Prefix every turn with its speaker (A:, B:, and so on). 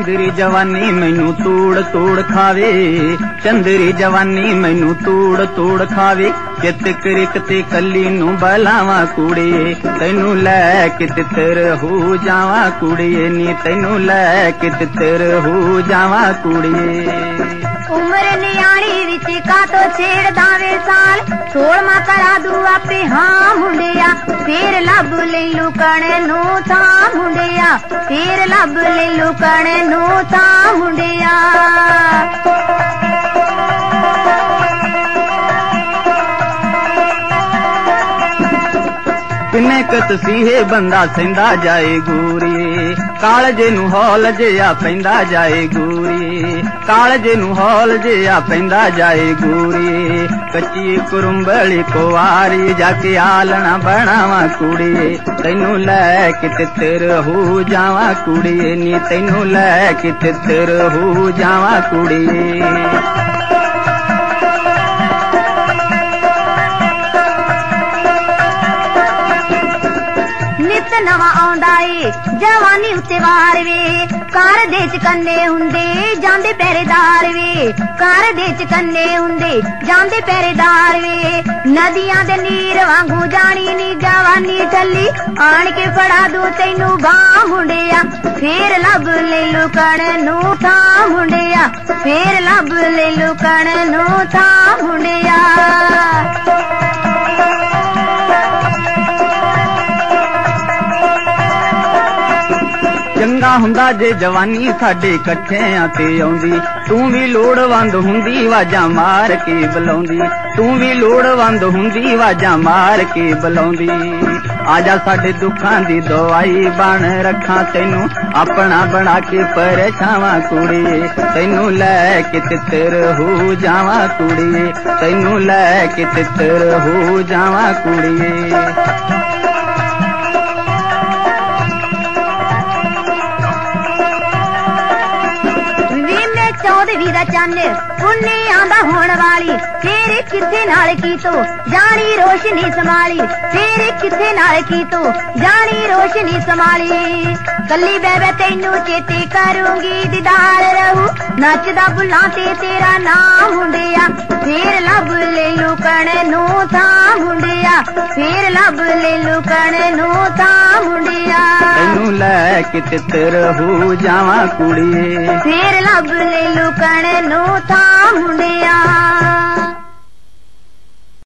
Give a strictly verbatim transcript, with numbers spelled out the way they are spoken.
A: चंदरी जवानी मैनू तूड़ तूड़ खावे, चंदरी जवानी मैनू तूड़ तूड़ खावे। चित क्रिक ते कली नू बलावा कुड़िए, तैनू लै के तितर हो जावा कुड़िए नी, तैनू लै के तितर हो जावा कुड़िए।
B: उम्र नियाणी विच कातो छेड़दा वे साल, सोलमा करा दू आपे हाँ मुंडिया, फेर लब ले लुकण नू था मुंडिया, फेर लब ले लुकण नू था मुंडिया।
A: किन्ने क तसीहे बंदा सेंदा जाए गोरी, कालजे नू हौल जिया पैंदा जाए गोरी, कालजे नू हौल जिया पैंदा जाए गोरी। कच्ची कुरुंबली कुवारी जाके आलना बनावा कुड़िए, तैनू लै के तितर हो जावा कुड़िए नी, तैनू लै के तितर हो जावा कुड़िए।
B: नवा आउंदा ए जवानी उत्ते वार वे, घर दे च कन्ने हुंदे जांदे पहरेदार वे, घर दे च कन्ने हुंदे जांदे पहरेदार वे। नदियां दे नीर वांगू जानी नी जवानी ठल्ली, आण के फड़ा दू तैनू बां मुंडिया, फेर लब ले लुकण नू था मुंडिया, फेर लब ले लुकण नू था मुंडिया।
A: चंगा हुंदा जे जवानी साडे कट्ठियां ते आउंदी, तू भी लोड़वंद हुंदी वाजा मार के बुलाउंदी, तू भी लोड़वंद हुंदी वाजा मार के बुलाउंदी। आजा साडे दुखां दी दवाई बन रखा तैनू अपना बना के परछावां कुड़िए, तैनू लै के तितर हो जावा कुड़िए, तैनू लै के तितर हो जावा कुड़िए।
B: चौदहवीं दा चंद पुन्नी आंदा होण वाली, तेरे किथे नाल की तो जानी रोशनी संभाली, तेरे किथे नाल की तो जानी रोशनी संभाली। कली बेबे तैनू चेते करूंगी दीदार रहू, नचदा बुला ते तेरा नाम मुंडिया, फेर लब ले लुकण नू था मुंडिया, फेर लब ले लुकण नू था मुंडिया।
A: तैनू लै के तितर हो जावा कुड़िए,
B: फेर लब ले लुकण नू था